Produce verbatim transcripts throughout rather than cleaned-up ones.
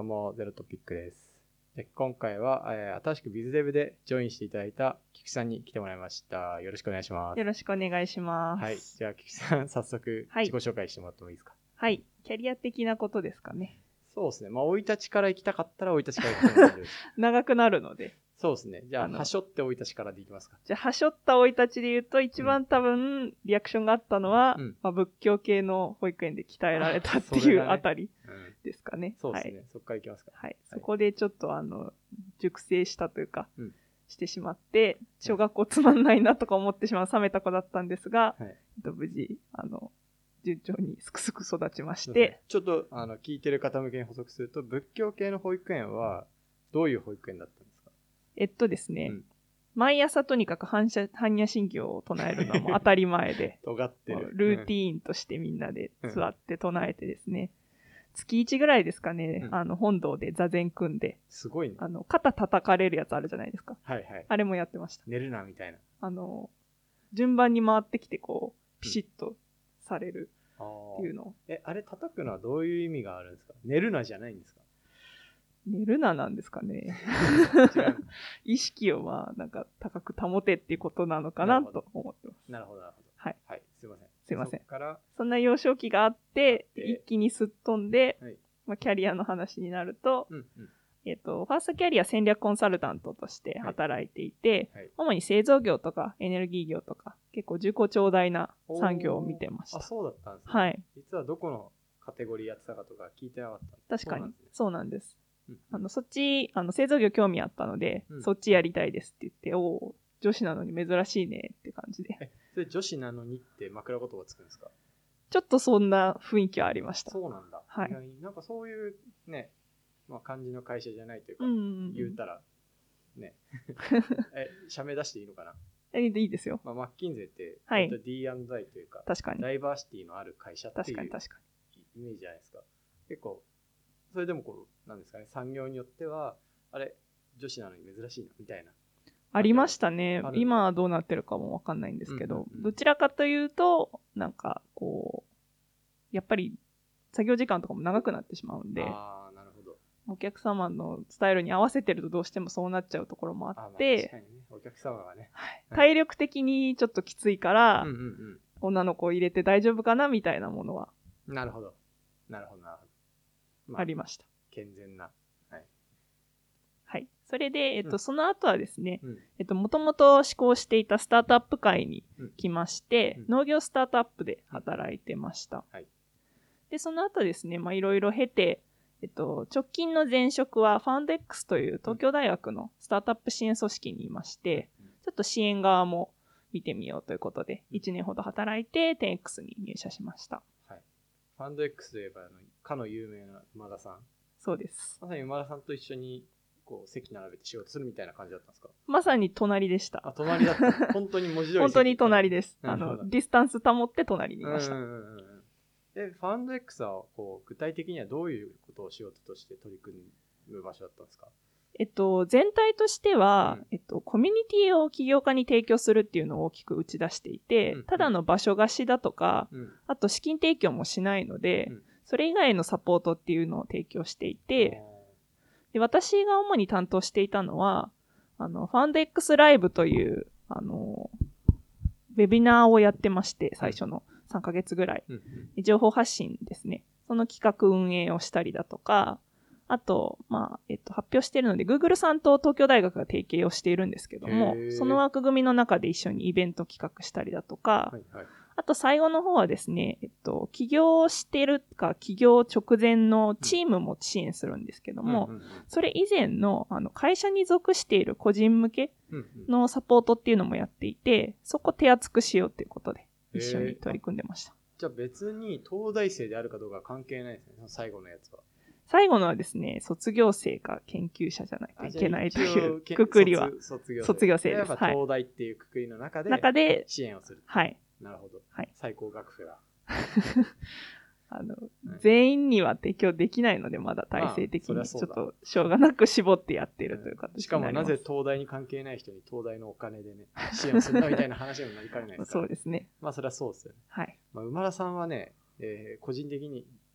どうも、ゼロトピックです。で今回は、えー、新しくビズデブでジョインしていただいた菊池さんに来てもらいました。よろしくお願いします。 よろしくお願いします。 はい。じゃあ、菊池さん、早速、 はい、 自己紹介してもらってもいいですか？ はい。キャリア的なことですかね。 そうですね。まあ、生い立ちから行きたかったら、生い立ちから行っても大丈夫です。 長くなるので。 そうですね。じゃあ、はしょって生い立ちからでいきますか。 じゃあ、はしょった生い立ちで言うと、一番多分、リアクションがあったのは、 うんまあ、仏教系の保育園で鍛えられたっていうあたりですかね。 そうですね。はい、そこからいきますか。 はい。そこでちょっと、あの、熟成したというか、 うん、 してしまって、小学校つまんないなとか思ってしまう冷めた子だったんですが、 はい、 無事、あの、順調にすくすく育ちまして。 ちょっと、あの、聞いてる方向けに補足すると、仏教系の保育園は、どういう保育園だったんですか？ えっとですね、うん、毎朝とにかく般若心経を唱えるのはもう当たり前で、 尖ってる。 ルーティーンとしてみんなで座って唱えてですね、うん、月いちぐらいですかね、うん、あの本堂で座禅組んで、 すごいね。 あの肩叩かれるやつあるじゃないですか。 はいはい。 あれもやってました。 寝るなみたいな。 あの順番に回ってきてこうピシッとされるっていうのを、うん、 えあれ叩くのはどういう意味があるんですか？寝るなじゃないんですか？ 寝るななんですかね。意識をまあなんか高く保てっていうことなのかなと思ってます。 なるほどなるほど。 はい。 はい。すいません。 すいません。 そ, からそんな幼少期があって一気にすっ飛んで、 はい、 まあ、キャリアの話になると、 うんうん、 えっとファーストキャリア戦略コンサルタントとして働いていて、 はいはい、 主に製造業とかエネルギー業とか結構重厚長大な産業を見てました。 あ、そうだったんですね。 はい。 実はどこのカテゴリーやってたかとか聞いてなかった。 確かにそうなんです。 うん、 あのそっちあの製造業興味あったので、うん、そっちやりたいですって言って、おお女子なのに珍しいねって感じで。 え、それ女子なのにって枕言葉つくんですか？ ちょっとそんな雰囲気はありました。 そうなんだ。 はい。 なんかそういうね、まあ、感じの会社じゃないというか、 うんうんうん、 言うたらね、え、社名出していいのかな？ え、いいですよ。 まあ、マッキンゼって、 はい、 ディーアンドアイ というか、 確かにダイバーシティのある会社っていうイメージじゃないですか。結構それでもこうなんですかね、産業によってはあれ女子なのに珍しいなみたいなありましたね。今はどうなってるかもわかんないんですけど、うんうんうん、どちらかというとなんかこうやっぱり作業時間とかも長くなってしまうんで、 あー、なるほど。 お客様のスタイルに合わせてるとどうしてもそうなっちゃうところもあって、 あ、まあ確かにね、お客様がね、 はい、体力的にちょっときついから、 うんうんうん、 女の子を入れて大丈夫かなみたいなものはなるほどなるほどなるほど、 まあ、ありました。 健全な、はい、 はい、それで、えっと、うん、その後はですね、 うん、 えっと、もともと志向していたスタートアップ会に来まして、うん、農業スタートアップで働いてました。うん、はい、で、その後ですね、まあ、いろいろ経て、えっと、直近の前職はファンデックスという東京大学のスタートアップ支援組織にいまして、うん、ちょっと支援側も見てみようということで、いちねんほど働いて テンエックス に入社しました。 はい、ファンド X といえば、あのかの有名な馬田さん。 そうです。 まさに馬田さんと一緒にこう席並べて仕事するみたいな感じだったんですか？ まさに隣でした。 あ、隣だった。本当に文字通り。 本当に隣です。あの、ディスタンス保って隣にいました。 うんうんうんうん。で、ファンド X はこう具体的にはどういうことを仕事として取り組む場所だったんですか？ えっと、全体としては、うん、えっと、コミュニティを起業家に提供するっていうのを大きく打ち出していて、うんうん、ただの場所貸しだとか、うん、あと資金提供もしないので、うん、それ以外のサポートっていうのを提供していて、で私が主に担当していたのは、あの、ファンド X ライブという、あの、ウェビナーをやってまして、最初のさんかげつぐらい。うんうん、情報発信ですね。その企画運営をしたりだとか、あと、まあ、えっと、発表しているので、Google さんと東京大学が提携をしているんですけども、その枠組みの中で一緒にイベント企画したりだとか、はいはい、あと最後の方はですね、えっと、起業してるか、起業直前のチームも支援するんですけども、うんうんうんうん、それ以前の、あの、会社に属している個人向けのサポートっていうのもやっていて、そこ手厚くしようということで、一緒に取り組んでました。 じゃあ別に東大生であるかどうかは関係ないですね、最後のやつは。 最後のはですね、卒業生か研究者じゃないといけないというくくりは卒業生、 卒業生です。 やっぱ東大っていうくくりの中で、 中で支援をする。 はい。 なるほど。 はい。 最高学府だ。 あの、はい、全員には提供できないので、まだ体制的に、まあ、ちょっとしょうがなく絞ってやっているという形になります。 しかもなぜ東大に関係ない人に東大のお金でね、支援をするんだみたいな話にもなりかねないですから。 そうですね。 まあそれはそうですよね。 はい。 まあ、馬田さんはね、えー、個人的に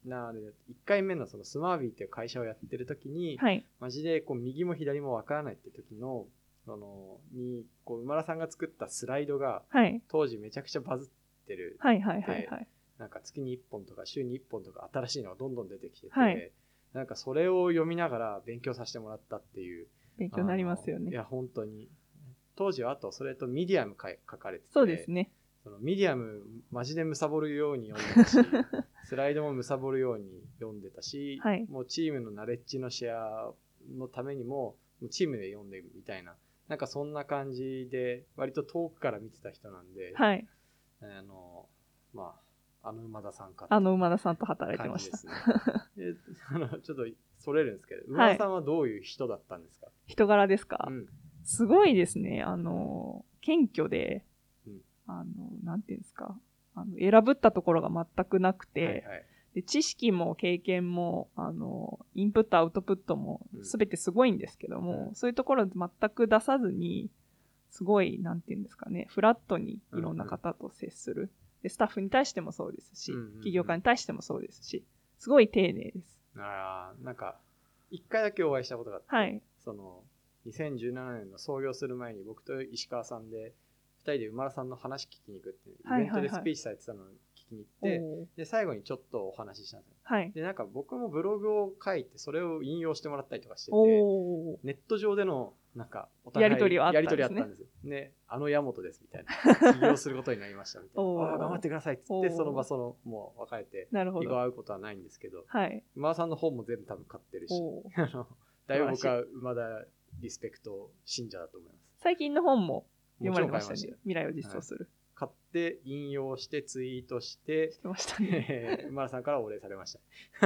なのでいっかいめのそのスマービーっていう会社をやってる時に、 はい、 マジでこう右も左も分からないって時のそのにこう馬田さんが作ったスライドが、 はい、 当時めちゃくちゃバズってる、 はいはいはいはい、 なんか月にいっぽんとか週にいっぽんとか新しいのがどんどん出てきてて、 はい、 なんかそれを読みながら勉強させてもらったっていう。 勉強になりますよね。 いや本当に当時はあとそれとミディアム書かれてて、 そうですね。 そのミディアムマジで貪るように読んでたしスライドも貪るように読んでたし、 はい、 もうチームのナレッジのシェアのためにもチームで読んでみたいな、なんかそんな感じで割と遠くから見てた人なんで、 はい、 あのまああの馬田さんかあの馬田さんと働いてました。 ですね、であのちょっとそれるんですけど、馬田さんはどういう人だったんですか？ 人柄ですか？ うん、 すごいですね。あの謙虚で、 うん、 あのなんていうんですか、あの選ぶったところが全くなくて、 はいはい、 で知識も経験もあのインプットアウトプットも全てすごいんですけども、うん、そういうところ全く出さずに、すごいなんていうんですかね、フラットにいろんな方と接する、うんうん、でスタッフに対してもそうですし、うんうんうん、起業家に対してもそうですし、すごい丁寧です。 ああ、なんか一回だけお会いしたことがあって、 はい、 そのにせんじゅうななねんの創業する前に僕と石川さんでふたりで馬田さんの話聞きに行くっていうイベントでスピーチされてたのを聞きに行って、はいはいはい、で最後にちょっとお話ししたんですよ、はい、でなんか僕もブログを書いてそれを引用してもらったりとかしてて、ネット上でのなんかお互いやり取りはあったんですね。 やり取りあったんですよ。ね、あの矢本ですみたいな、起業することになりましたみたいなあ頑張ってくださいって言って、その場そのもう別れて以後会うことはないんですけど、はい、馬田さんの本も全部多分買ってるしだいぶ僕は馬田リスペクト信者だと思います。 最近の本も読まれましたね。未来を実装する、 はい、買って引用してツイートしてしてましたね馬田さんからお礼されました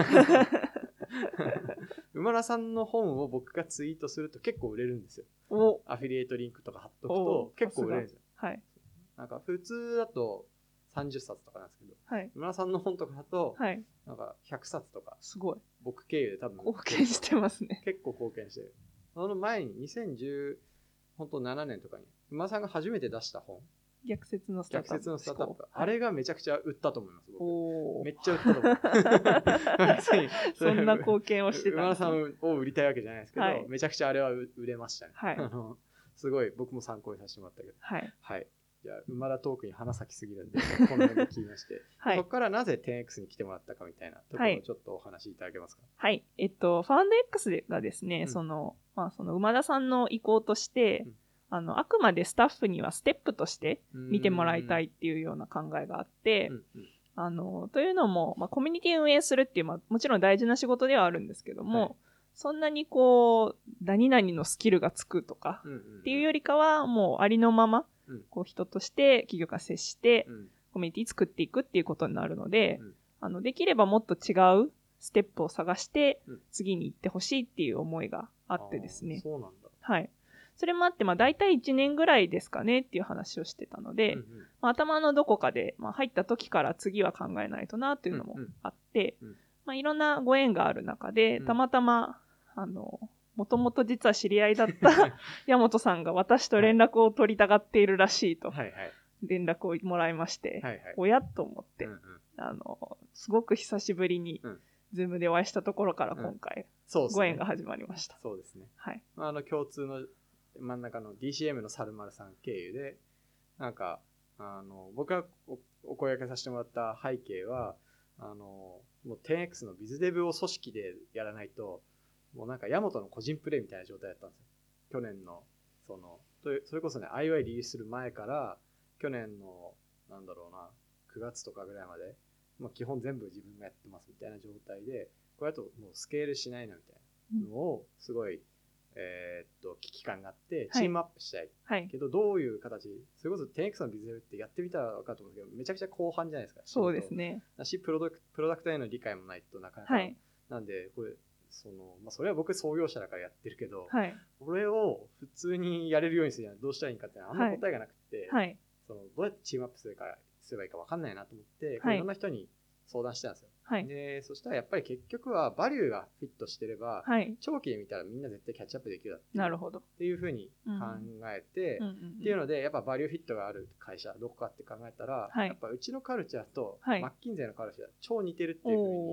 馬田さんの本を僕がツイートすると結構売れるんですよ。おアフィリエイトリンクとか貼っとくと結構売れるんですよ。はい、なんか普通だとさんじゅっさつとかなんですけど、はい、馬田さんの本とかだと、はい、なんかひゃくさつとか、すごい僕経由で多分貢献してますね。 結構貢献してる。その前ににせんじゅうななねんとかに馬田さんが初めて出した本、 逆説のスタートアップ、 逆説のスタートアップ、はい、あれがめちゃくちゃ売ったと思います。僕めっちゃ売ったと思うそんな貢献をしてた馬田さんを売りたいわけじゃないですけど、はい、めちゃくちゃあれは売れましたね、はい、すごい僕も参考にさせてもらったけど、はい、はい、じゃあ馬田トークに花咲きすぎるんでこの辺で聞きまして、はい、そこからなぜ テンエックス に来てもらったかみたいなところをちょっとお話しいただけますか？ はい、えっとファウンド X がですね、うん、そのまあその馬田さんの意向として、うん、あのあくまでスタッフにはステップとして見てもらいたいっていうような考えがあって、うんうん、あのというのも、まあ、コミュニティ運営するっていう、まあ、もちろん大事な仕事ではあるんですけども、はい、そんなにこう何々のスキルがつくとかっていうよりかはもうありのまま、うん、こう人として企業家接して、うん、コミュニティ作っていくっていうことになるので、うん、あのできればもっと違うステップを探して次に行ってほしいっていう思いがあってですね、 そうなんだ、 はい、それもあって、まあ、大体いちねんぐらいですかねっていう話をしてたので、うんうん、まあ、頭のどこかで、まあ、入った時から次は考えないとなっていうのもあって、うんうん、まあ、いろんなご縁がある中で、たまたま、うん、あのもともと実は知り合いだった矢本さんが私と連絡を取りたがっているらしいと連絡をもらいまして、はいはい、おやっと思って、うんうん、あのすごく久しぶりに、うんズームでお会いしたところから今回、うん、ご縁が始まりました。 そうですね。はい。あの共通の真ん中の ディーシーエム の猿丸さん経由で、なんかあの僕が お, お声掛けさせてもらった背景は、あのもう テンエックス のビズデブを組織でやらないと、もうなんかヤマトの個人プレイみたいな状態だったんですよ。去年のそのそれこそね アイオーアイ リリースする前から去年のなんだろうなくがつとかぐらいまで。まあ、基本全部自分がやってますみたいな状態で、これだともうスケールしないなみたいなのをすごい、うん、えー、っと危機感があってチームアップしたい、はい、けどどういう形、それこそ テンエックス のビズデブってやってみたら分かると思うんですけどめちゃくちゃ後半じゃないですか。 そうですね。 だしプロダクト、プロダクトへの理解もないとなかなか、はい、なんでこれその、まあ、それは僕創業者だからやってるけど、はい、これを普通にやれるようにするにはどうしたらいいかってあんま答えがなくて、はい、そのどうやってチームアップするかすればいいか分かんないなと思って、はい、いろんな人に相談してたんですよ、はい、でそしたらやっぱり結局はバリューがフィットしてれば、はい、長期で見たらみんな絶対キャッチアップできるだっていう、なるほどっていうふうに考えて、うん、っていうのでやっぱバリューフィットがある会社どこかって考えたら、はい、やっぱうちのカルチャーとマッキンゼーのカルチャー超似てるっていうふうに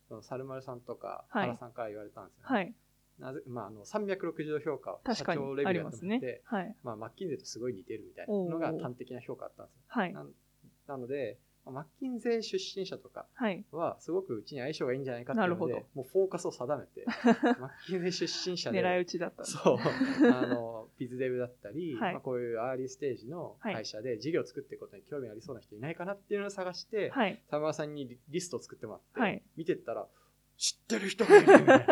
その猿丸さんとかはい原さんから言われたんですよね。 はい。 なぜまあ、あのさんびゃくろくじゅうど評価を社確かに長レベルでやってもらって、 ねはいまあ、マッキンゼーとすごい似てるみたいなのが端的な評価あったんですよ。 はい、 な, なので、マッキンゼー出身者とかはすごくうちに相性がいいんじゃないかっていうので、もうフォーカスを定めてマッキンゼー出身者で狙い撃ちだったんです、ね、 そうあのビズデブだったり、 はいまあ、こういうアーリーステージの会社で事業を作っていくことに興味ありそうな人いないかなっていうのを探して、はい、沢村さんにリストを作ってもらって、はい、見てったら知ってる人がいるね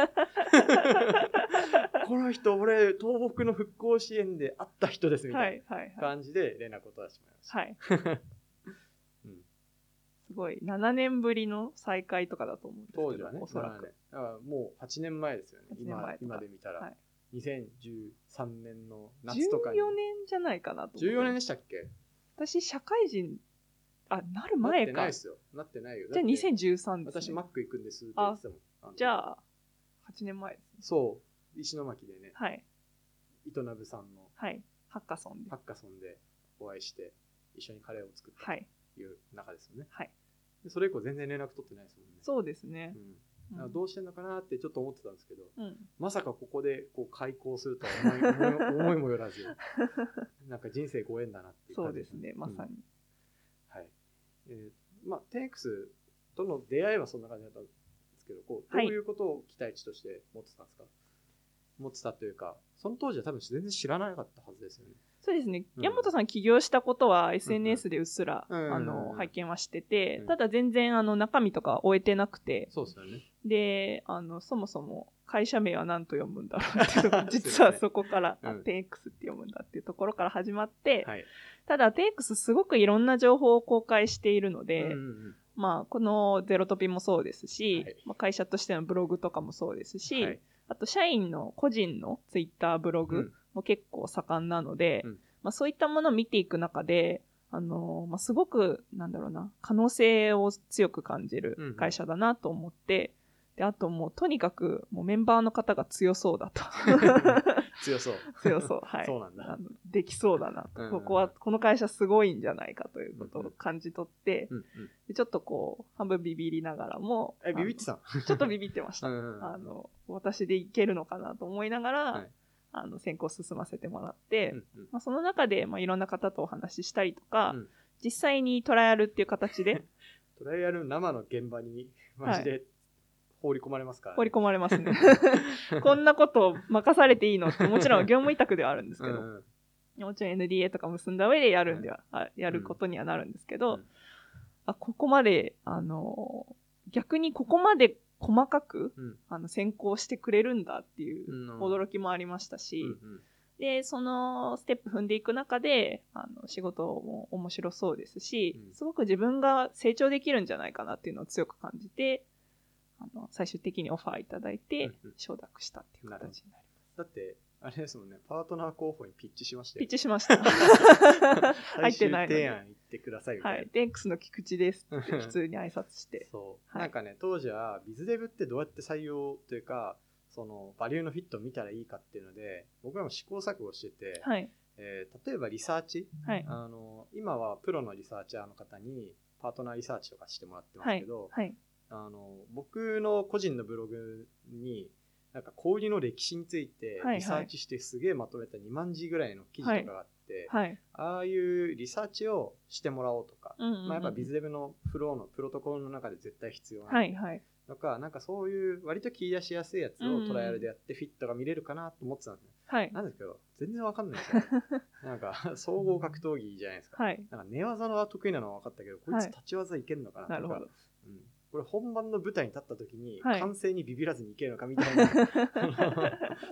この人俺東北の復興支援で会った人ですみたいな感じで連絡を取らせてもらいました、はいうん、すごいななねんぶりの再会とかだと思うんですけど、 当時はね、おそらくあもうはちねんまえですよね。今, 今で見たら、はい、にせんじゅうさんねんの夏とかにじゅうよねんじゃないかなと思って。 じゅうよねんでしたっけ？ 私社会人あなる前か。 なってないですよ。なってないよ。 じゃあにせんじゅうさんですね。 私マック行くんですって言ってたもん。 じゃあはちねんまえですね。 そう石巻でね。 はい。 糸鍋さんのはいハッカソンでハッカソンでお会いして一緒にカレーを作ったという中ですよね。 はい。 でそれ以降全然連絡取ってないですもんね。 そうですね。 うん、どうしてんのかなってちょっと思ってたんですけど、 うん、 まさかここでこう開校するとは思い, 思いもよらずなんか人生ご縁だなっていう感じですね。 そうですねまさに、うん、 はいえー、まあ テンエックス との出会いはそんな感じだったんですけどこうどういうことを期待値として持ってたんですか、はい、持ってたというかその当時は多分全然知らなかったはずですよね。 そうですね、うん、山本さん起業したことは エスエヌエス でうっすら、うんうん、あの拝見はしてて、うん、ただ全然あの中身とか終えてなくて、 そうですよね。 であのそもそも会社名は何と読むんだろうっていうのが実はそこから、ねうん、テンエックス って読むんだっていうところから始まって、はい、ただ テンエックス すごくいろんな情報を公開しているので、うんうんうんまあ、このゼロトピもそうですし、はいまあ、会社としてのブログとかもそうですし、はい、あと社員の個人のツイッターブログも結構盛んなので、うんまあ、そういったものを見ていく中で、あのーまあ、すごくなんだろうな可能性を強く感じる会社だなと思って、うん、であともうとにかくもうメンバーの方が強そうだと強そう強そうはいそうなんだあのできそうだなと、うんうん、ここはこの会社すごいんじゃないかということを感じ取って、うんうん、でちょっとこう半分ビビりながらもえビビってたちょっとビビってましたうんうん、あの私でいけるのかなと思いながら、はいあの選考を進ませてもらって、うんうんまあ、その中で、まあ、いろんな方とお話ししたりとか、うん、実際にトライアルっていう形でトライアル生の現場にマジで放り込まれますから、ねはい、放り込まれますねこんなことを任されていいのってもちろん業務委託ではあるんですけど、うんうん、もちろん エヌディーエー とか結んだ上でやるんでは、うん、やることにはなるんですけど、うん、あここまであの逆にここまで細かく、うん、あの選考してくれるんだっていう驚きもありましたし、うんうん、でそのステップ踏んでいく中であの仕事も面白そうですし、うん、すごく自分が成長できるんじゃないかなっていうのを強く感じてあの最終的にオファーいただいて、うんうん、承諾したっていう形になります。 だってあれですもんね、パートナー候補にピッチしましたよ。 ピッチしました。入ってないので。 最終提案言ってくださいみたいな。 はい。テンエックスの菊池ですって普通に挨拶して。 そう、はい。なんかね、当時はビズデブってどうやって採用というか、そのバリューのフィットを見たらいいかっていうので、僕らも試行錯誤してて、はい。えー、例えばリサーチ、はい、あの今はプロのリサーチャーの方にパートナーリサーチとかしてもらってますけど、はいはい、あの僕の個人のブログになんか小売りの歴史についてリサーチしてすげえまとめたにまんじぐらいの記事とかがあって、はいはい、ああいうリサーチをしてもらおうとか、うんうんうんまあ、やっぱビズデブのフローのプロトコルの中で絶対必要なので、はいはい、とかなんかそういう割と切り出しやすいやつをトライアルでやってフィットが見れるかなと思ってたんですね、はい、なんですけど全然わかんないですよなんか総合格闘技じゃないですか、はい、なんか寝技のは得意なのは分かったけどこいつ立ち技いけるのかなとか、はい、なるほど、うんこれ本番の舞台に立った時に完成にビビらずにいけるのかみたいな、はい、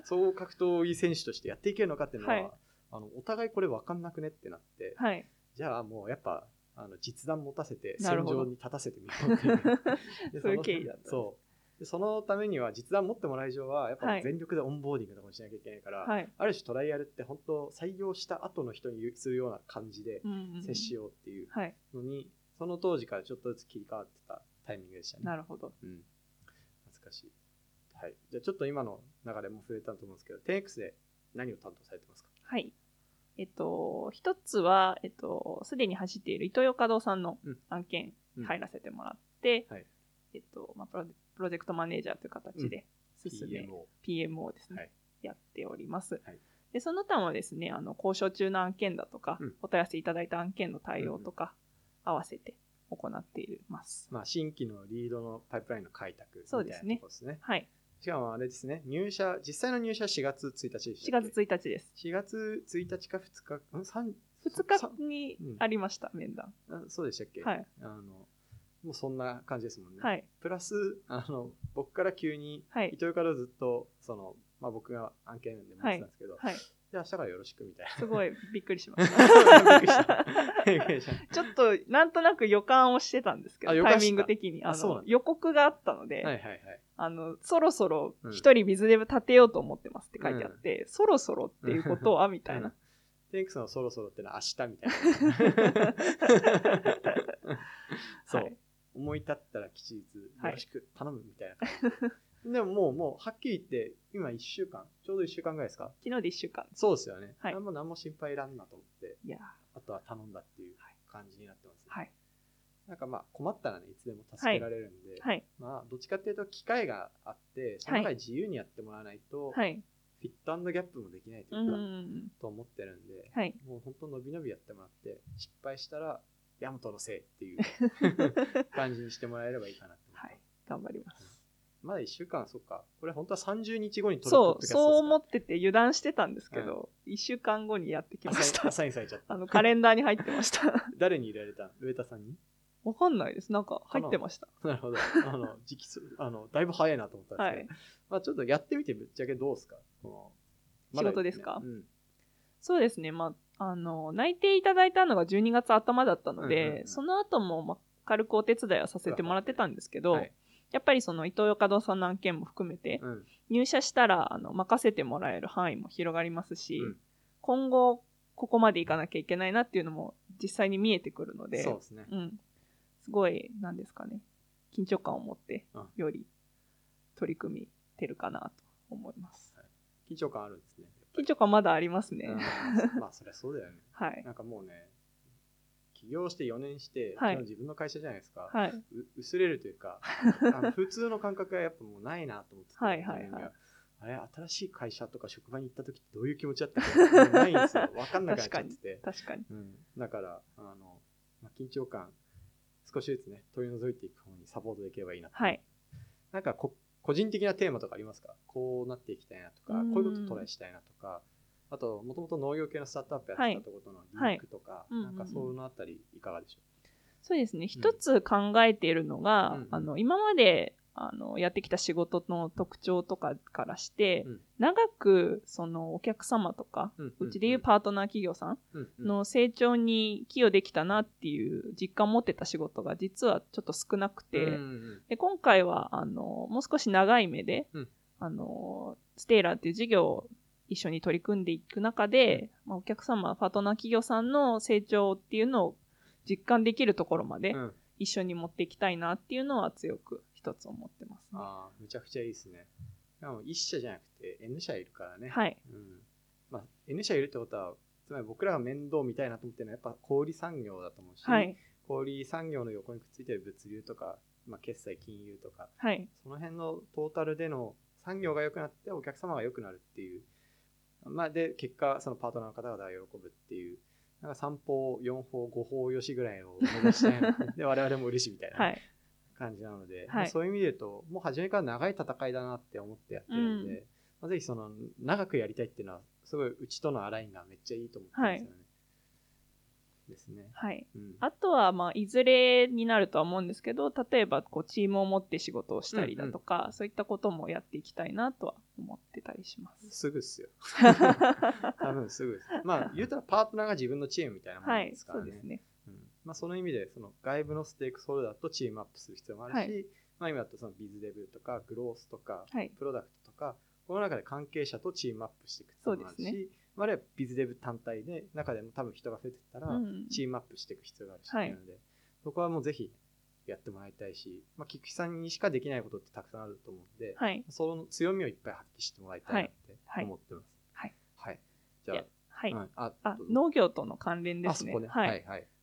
総合格闘技選手としてやっていけるのかっていうのは、はい、あのお互いこれ分かんなくねってなって、はい、じゃあもうやっぱあの実弾持たせて戦場に立たせてみようっていうでそういう経緯だった。 そうでそのためには実弾持ってもらう以上はやっぱ全力でオンボーディングとかもしなきゃいけないから、はい、ある種トライアルって本当採用した後の人にするような感じで接しようっていうのに、うんうん、その当時からちょっとずつ切り替わってたタイミングでしたね。 なるほど。うん。 懐かしい。はい。じゃあちょっと今の流れも触れたと思うんですけど、テンエックス で何を担当されてますか？ はい。えっと、一つは、えっと、すでに走っているイトーヨーカドーさんの案件に入らせてもらって、うんうんはい、えっと、まあ、プロプロジェクトマネージャーという形で進め、 うん、ピーエムオー, ピーエムオー ですね、 はい、 やっております、 はい、 でその他もですね、あの交渉中の案件だとか、うん、お問い合わせいただいた案件の対応とか、うん、合わせて行っています。 まあ、新規のリードのパイプラインの開拓みたいなところですね。 そうですね。はい。 しかもあれですね、入社、実際の入社はしがつついたちでしたっけ？ しがつついたちです。 しがつついたちかふつか、ん 3? ふつかにありました、うん、面談。 あ、そうでしたっけ？ はい。 あのもうそんな感じですもんね。 はい。 プラス、あの僕から急に、はい、伊藤からずっと、その、まあ、僕が案件で持ってたんですけど、はいはい、じゃあ明日からよろしくみたいな。 すごいびっくりしました。びっくりした。びっくりした。ちょっとなんとなく予感をしてたんですけど、タイミング的にあの予告があったので、はいはいはい、あのそろそろ一人ビズデブ立てようと思ってますって書いてあって、うん、そろそろっていうことはみたいな。 テンクスのそろそろってのは明日みたいな。そう、はい、思い立ったら吉日よろしく頼むみたいな感じ。でももう、もうはっきり言って、今いっしゅうかん、ちょうどいっしゅうかんぐらいですか？ 昨日でいっしゅうかん。 そうですよね。 はい、 もう何も心配いらんなと思って、 いやあとは頼んだっていう感じになってますね。 はい、 なんかまあ困ったらね、いつでも助けられるんで、 はい、 まあどっちかっていうと機会があって、その中で自由にやってもらわないと、 はい、 フィット&ギャップもできないというか、うん、と思ってるんで、はい、もう本当伸び伸びやってもらって、失敗したら、ヤマトのせいっていう感じにしてもらえればいいかなと思って。 はい、頑張ります。 まだいっしゅうかん、そっか。これ本当はさんじゅうにちごに撮るポッドキャストですか？そう、そう思ってて油断してたんですけど、うん、いっしゅうかんごにやってきました。 サインされちゃった。 あのカレンダーに入ってました。 誰に入れられた？上田さんに？ わかんないです。なんか入ってました。 なるほど。あの、時期あの、だいぶ早いなと思ったんですけど、はい、まあちょっとやってみてぶっちゃけどうですか？この仕事ですか？ うん、 そうですね。まあ、あの、内定いただいたのがじゅうにがつ頭だったので、うんうんうん、その後も、まあ、軽くお手伝いはさせてもらってたんですけど、はい、やっぱりそのイトーヨーカドーさんの案件も含めて、うん、入社したらあの任せてもらえる範囲も広がりますし、うん、今後ここまでいかなきゃいけないなっていうのも実際に見えてくるので、 そうですね。 うん、すごい、なんですかね、緊張感を持ってより取り組みてるかなと思います。 はい、緊張感あるんですね。 緊張感まだありますね。 まあそりゃそうだよね。 はい。 なんかもうね、起業してよねんして、はい、自分の会社じゃないですか。 はい、 う薄れるというか、あの普通の感覚がやっぱもうないなと思ってて、 はいはいはい、 あれ、新しい会社とか職場に行った時ってどういう気持ちだったかないんですよ。分かんなくなっちゃってて。 確かに。 うん、だから、あの、まあ、緊張感、少しずつね、取り除いていく方にサポートできればいいなと。 はい。 なんかこ、個人的なテーマとかありますか？こうなっていきたいなとか、こういうことトライしたいなとか、あと、もともと農業系のスタートアップやってたところのリンクとか、はいはい、なんかそのあたりいかがでしょう？ そうですね。一つ考えているのが、うん、あの今まであのやってきた仕事の特徴とかからして、うん、長くそのお客様とか、うんうんうん、うちでいうパートナー企業さんの成長に寄与できたなっていう実感を持ってた仕事が実はちょっと少なくて、うんうん、で今回はあのもう少し長い目で、うん、あのステイラーっていう事業を一緒に取り組んでいく中で、うんまあ、お客様、パートナー企業さんの成長っていうのを実感できるところまで一緒に持っていきたいなっていうのは強く一つ思ってますね。 ああ、めちゃくちゃいいですね。でもいち社じゃなくて N 社いるからね。 はい。 うんまあ、N 社いるってことは、つまり僕らが面倒見たいなと思ってるのはやっぱ小売産業だと思うし、はい、小売産業の横にくっついてる物流とか、まあ、決済金融とか、 はい、 その辺のトータルでの産業が良くなってお客様が良くなるっていう、まあ、で結果そのパートナーの方々が喜ぶっていう。なんかさん法、よん法、ご法よしぐらいを目指したいなで我々も嬉しいみたいな感じなので、はい、そういう意味で言うともう初めから長い戦いだなって思ってやってるんで、うんまあ、ぜひその長くやりたいっていうのはすごいうちとのアラインがめっちゃいいと思ってますよね。はいですね。 はい。うん、あとはまあいずれになるとは思うんですけど、例えばこうチームを持って仕事をしたりだとか、うんうん、そういったこともやっていきたいなとは思ってたりします。 すぐっすよ。多分すぐです。まあ言うたらパートナーが自分のチームみたいなものですからね。はい、そうですね。うんまあ、その意味でその外部のステークホルダーとチームアップする必要もあるし、はいまあ、今だとそのビズデブとかグロースとか、はい、プロダクトとかこの中で関係者とチームアップしていく必要もあるし、そうですねあるいはビズデブ単体で中でも多分人が増えてったらチームアップしていく必要があるし、うん、なので、はい、そこはもうぜひやってもらいたいし、まあ、菊池さんにしかできないことってたくさんあると思うんで、はい、その強みをいっぱい発揮してもらいたいなって思ってます。はい。はい。はい、じゃあ、 はい、うん、ああ農業との関連ですね。 あそこね。はい、はいはい。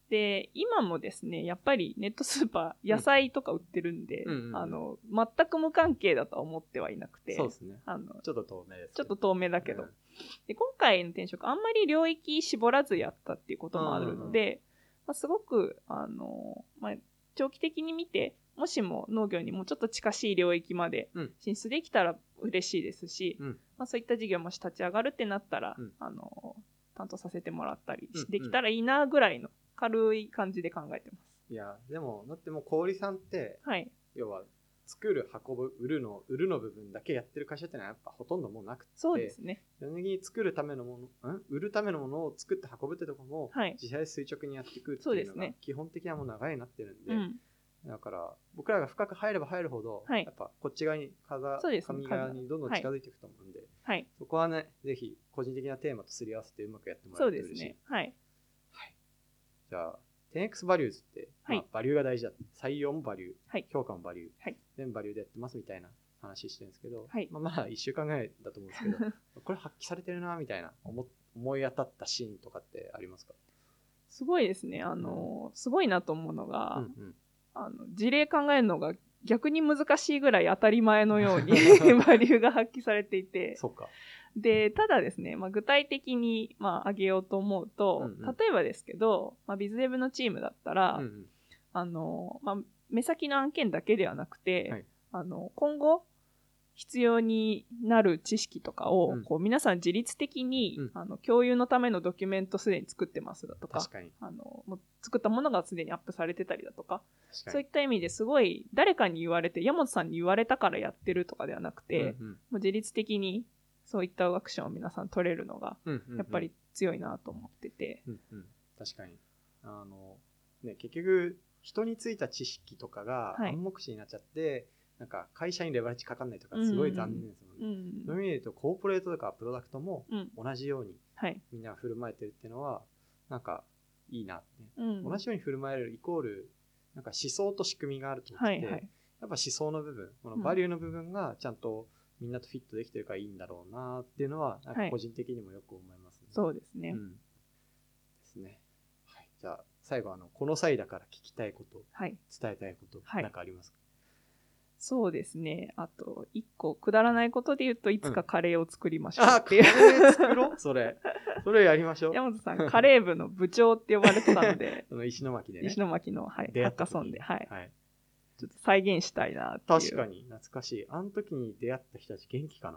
で今もですねやっぱりネットスーパー野菜とか売ってるんで、うん、あの全く無関係だとは思ってはいなくて、 そうですね、 あのちょっと透明です、ね、 ちょっと透明だけど、 うん、 で今回の転職あんまり領域絞らずやったっていうこともあるので、うんうん、まあ、すごくあの、まあ、長期的に見てもしも農業にもうちょっと近しい領域まで進出できたら嬉しいですし、うん、まあ、そういった事業もし立ち上がるってなったら、うん、あの担当させてもらったりできたらいいなぐらいの軽い感じで考えてます。 いやでもだってもう小売さんって、 はい、 要は作る運ぶ売るの売るの部分だけやってる会社ってのはやっぱほとんどもうなくて、 そうですね、 基本的に作るためのものん売るためのものを作って運ぶってとこも、はい、自社で垂直にやっていくっていうのが基本的にはもう長いなってるんで、うん、だから僕らが深く入れば入るほど、はい、やっぱこっち側に風上側にどんどん近づいていくと思うんで、はい、そこはねぜひ個人的なテーマとすり合わせてうまくやってもらえると嬉しい。そうですね、はいはい、じゃあ テンエックス バリューズって、はい、まあ、バリューが大事だって、採用もバリュー、はい、評価もバリュー、はい、全バリューでやってますみたいな話してるんですけど、はい、まあ、まだいっしゅうかんぐらいだと思うんですけどこれ発揮されてるなみたいな 思, 思い当たったシーンとかってありますか？ すごいですね、あのすごいなと思うのが、うんうん、あの事例考えるのが逆に難しいぐらい当たり前のようにバリューが発揮されていて、 そうか。 でただですね、まあ、具体的に、まあ、挙げようと思うと、うんうん、例えばですけど、まあ、ビズデブのチームだったら、うんうん、あのまあ、目先の案件だけではなくて、はい、あの今後必要になる知識とかを、うん、こう皆さん自律的に、うん、あの共有のためのドキュメントすでに作ってますだとか、 確かにあのもう作ったものがすでにアップされてたりだとか、そういった意味ですごい誰かに言われて山本さんに言われたからやってるとかではなくて、うんうん、もう自律的にそういったアクションを皆さん取れるのがやっぱり強いなと思ってて、 うんうんうん、確かにあの、ね、結局人についた知識とかが暗黙視になっちゃって、はい、なんか会社にレバレッジかかんないとかすごい残念ですもんね、うんうん、そういう意味で言うとコーポレートとかプロダクトも同じようにみんな振る舞えてるっていうのはなんかいいなって、うん、同じように振る舞えるイコールなんか思想と仕組みがあると思ってて、はいはい、やっぱ思想の部分このバリューの部分がちゃんとみんなとフィットできてるからいいんだろうなっていうのはなんか個人的にもよく思いますね、 はい、そうですね、 うん、ですね、はい、じゃあ最後あのこの際だから聞きたいこと、はい、伝えたいこと、はい、なんかありますか？ そうですね、あと一個くだらないことで言うといつかカレーを作りましょうっていう、 うん、あ、カレー作ろうそれそれやりましょう。 山本さんカレー部の部長って呼ばれてたのでその石巻でね、 石巻の、はい、ハッカソンで、はい、 はい、 ちょっと再現したいなっていう。 確かに懐かしい。あの時に出会った人たち元気かな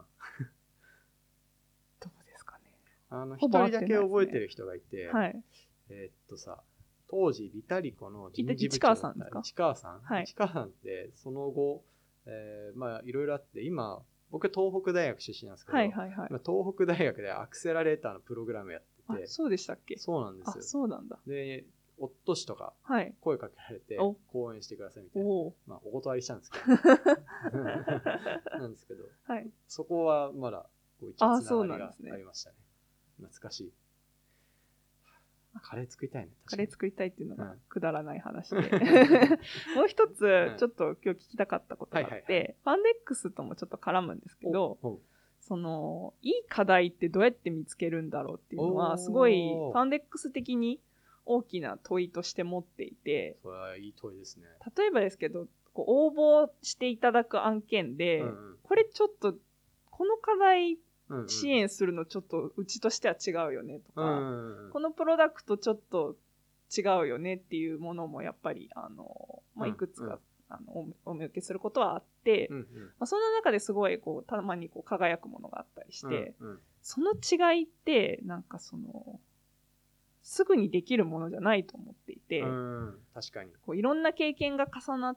どうですかね。 あの一人だけ覚えてる人がいて、はい、えー、っとさ当時リタリコの人事部長だった市川さんですか？ 市川さん、はい、市川さんってその後、えー、まあいろいろあって今僕東北大学出身なんですけど、はいはいはい、今東北大学でアクセラレーターのプログラムやってて。 あ、そうでしたっけ？ そうなんですよ。 あ、そうなんだ。 で夫氏とか声かけられて講演してくださいみたいな、 お、 まあ、お断りしたんですけどなんですけど、はい、そこはまだこう一応つながりがありましたね。懐かしい。カレー作りたいね。 カレー作りたいっていうのがくだらない話で、うん、もう一つちょっと今日聞きたかったことがあって、はいはいはい、ファンデックスともちょっと絡むんですけど、そのいい課題ってどうやって見つけるんだろうっていうのはすごいファンデックス的に大きな問いとして持っていて、 それはいい問いですね。 例えばですけどこう応募していただく案件で、うんうん、これちょっとこの課題支援するのちょっとうちとしては違うよねとか、うんうん、このプロダクトちょっと違うよねっていうものもやっぱりあの、まあ、いくつか、うんうん、あのお見受けすることはあって、うんうん、まあ、その中ですごいこうたまにこう輝くものがあったりして、うんうん、その違いってなんかそのすぐにできるものじゃないと思っていて、 うん、確かにこういろんな経験が重なって、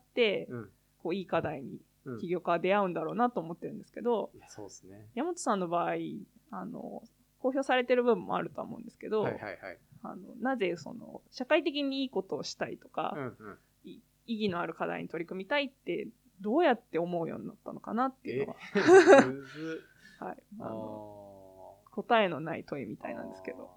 うん、こういい課題に起業家は出会うんだろうなと思ってるんですけど、 うん、いやそうですね、 山本さんの場合あの公表されてる部分もあると思うんですけど、はいはいはい、あのなぜその社会的にいいことをしたいとか、うんうん、意義のある課題に取り組みたいってどうやって思うようになったのかなっていうのははい、あの答えのない問いみたいなんですけど、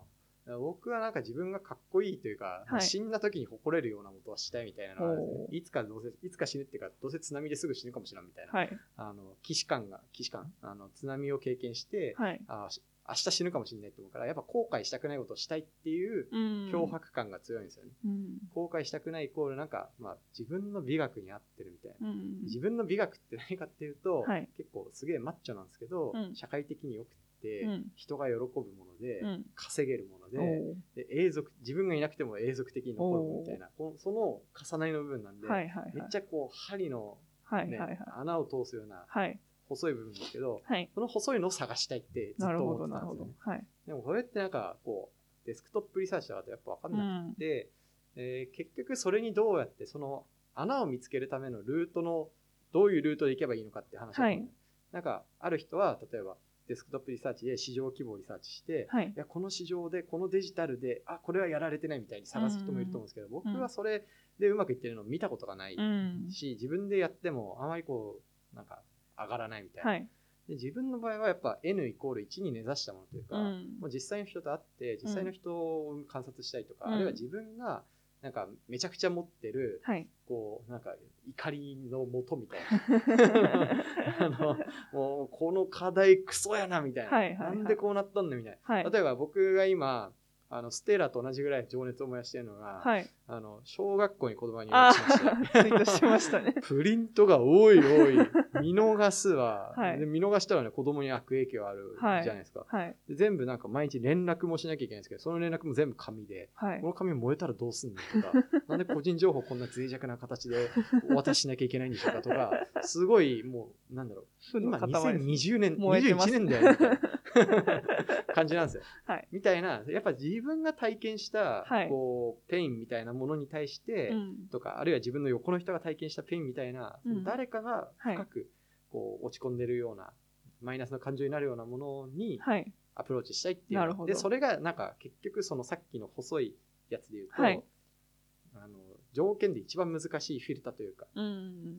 僕はなんか自分がかっこいいというか、 はい、 死んだ時に誇れるようなことはしたいみたいなのがあるんですね。いつかどうせ、いつか死ぬっていうか、どうせ津波ですぐ死ぬかもしれないみたいな。 はい、 あの、既視感が、既視感、あの、津波を経験して、はい、あ明日死ぬかもしれないと思うから、やっぱ後悔したくないことをしたいっていう脅迫感が強いんですよね。うん、後悔したくないイコールなんか、まあ自分の美学に合ってるみたいな。うん、自分の美学って何かっていうと、はい、結構すげえマッチョなんですけど、うん、社会的に良くて、うん、人が喜ぶもので、うん、稼げるもので、で永続、自分がいなくても永続的に残るみたいな、その重なりの部分なんで、はいはいはい、めっちゃこう針の、ねはいはいはい、穴を通すような、はい細い部分ですけど、はい、その細いのを探したいってずっと思ってたんですよね。はい、でもこれってなんかこうデスクトップリサーチだとやっぱ分かんなくて、うんえー、結局それにどうやってその穴を見つけるためのルートのどういうルートで行けばいいのかって話だったんです、はい、なんかある人は例えばデスクトップリサーチで市場規模をリサーチして、はい、いやこの市場でこのデジタルであこれはやられてないみたいに探す人もいると思うんですけど、うん、僕はそれでうまくいってるのを見たことがないし、うん、自分でやってもあまりこうなんか上がらないみたいな、はいで自分の場合はやっぱ N イコールいちに根ざしたものというか、うん、もう実際の人と会って実際の人を観察したりとか、うん、あるいは自分がなんかめちゃくちゃ持ってる、はい、こうなんか怒りの元みたいなあのもうこの課題クソやなみたいな、はいはいはい、なんでこうなったんだみたいな、はい、例えば僕が今あのステラと同じぐらい情熱を燃やしているのが、はい、あの小学校に子供に入学しましたツイートしてましたねプリントが多い多い見逃すわ、はい、で見逃したらね子供に悪影響あるじゃないですか、はい、で全部なんか毎日連絡もしなきゃいけないんですけどその連絡も全部紙で、はい、この紙燃えたらどうすんのとかなんで個人情報こんな脆弱な形でお渡ししなきゃいけないんでしょうかとかすごいもうなんだろう今にせんにじゅうねんにじゅういちねんだよみたいな感じなんですよ、はい、みたいなやっぱ自分が体験した、はい、こうペインみたいなものに対して、うん、とかあるいは自分の横の人が体験したペインみたいな、うん、誰かが深くこう落ち込んでるような、はい、マイナスの感情になるようなものにアプローチしたいっていう、はい、でそれがなんか結局そのさっきの細いやつで言うと、はい、あの条件で一番難しいフィルターというか、うん、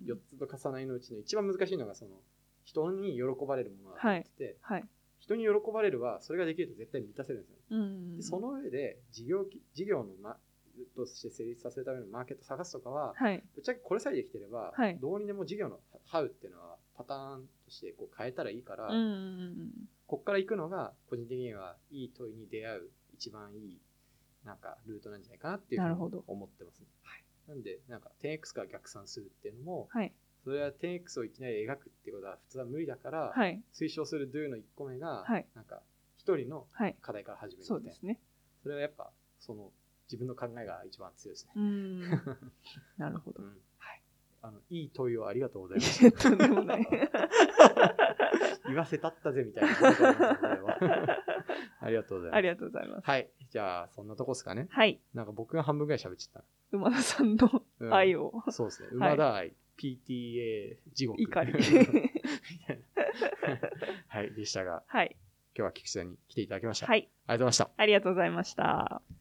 よっつの重なりのうちの一番難しいのがその人に喜ばれるものだと思ってて、はいはい、人に喜ばれるはそれができると絶対満たせるんですよ、うん、でその上で事業事業の、ま、として成立させるためのマーケットを探すとかは、はい、ぶっちゃけこれさえできてれば、はい、どうにでも事業のハウっていうのはパターンとしてこう変えたらいいから、うん、ここから行くのが個人的にはいい問いに出会う一番いいなんかルートなんじゃないかなっていうふうに思ってますね、はい、なんでなんか テンエックス から逆算するっていうのも、はい、それは テンエックス をいきなり描くっていうことは普通は無理だから、はい、推奨する Do のいっこめが、はい、なんか一人の課題から始めるみたいな、はい、そうですね、それはやっぱその自分の考えが一番強いですね。うーんなるほど、うんはい、あのいい問いをありがとうございました。とんでもない言わせたったぜみたいなありがとうございます。 ありがとうございます。 はい、じゃあそんなとこですかね。 はい。 なんか僕が半分ぐらい喋っちゃった。 馬田さんの愛を、 うん、そうですね。馬田愛、はい、ピーティーエー 地獄怒りはいでしたが、 はい、 今日は菊池さんに来ていただきました。 はい。 ありがとうございました。 ありがとうございました。